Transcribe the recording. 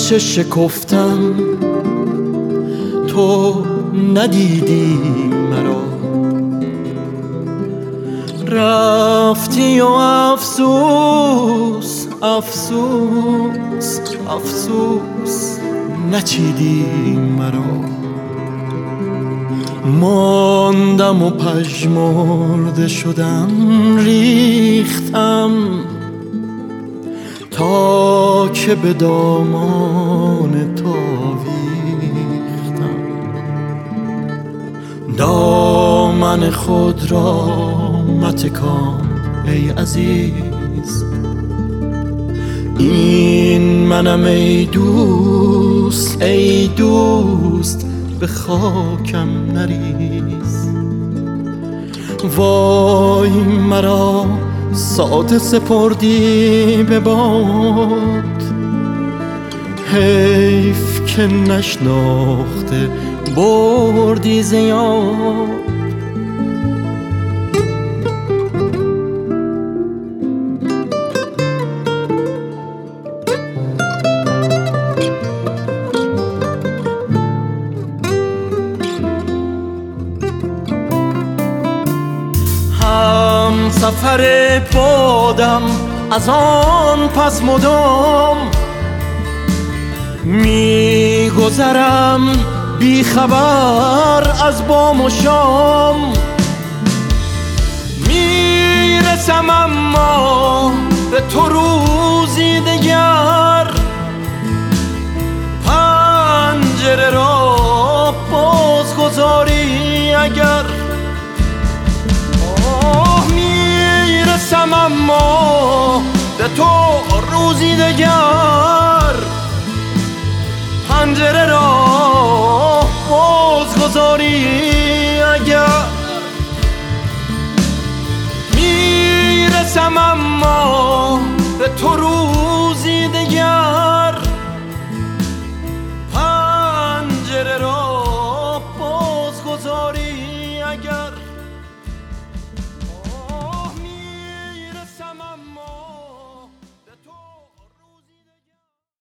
گرچه شکفتم تو ندیدی مرا، رفتی و افسوس افسوس افسوس نچیدی مرا. ماندم و پژمرده شدم، ریختم تا که به دامان تو آویختم. دامن خود را متکان ای عزیز، این منم ای دوست ای دوست، به خاکم نریز. وای مرا ساعت سپردی به باد، حیف که نشناخته بردی ز یاد. سفر بادم از آن پس مدام، میگذرم بی خبر از بام و شام. میرسم اما به تو روزی دگر، پنجره را باز گذاری اگر. میرسم اما به تو روزی دگر، پنجره را باز گذاری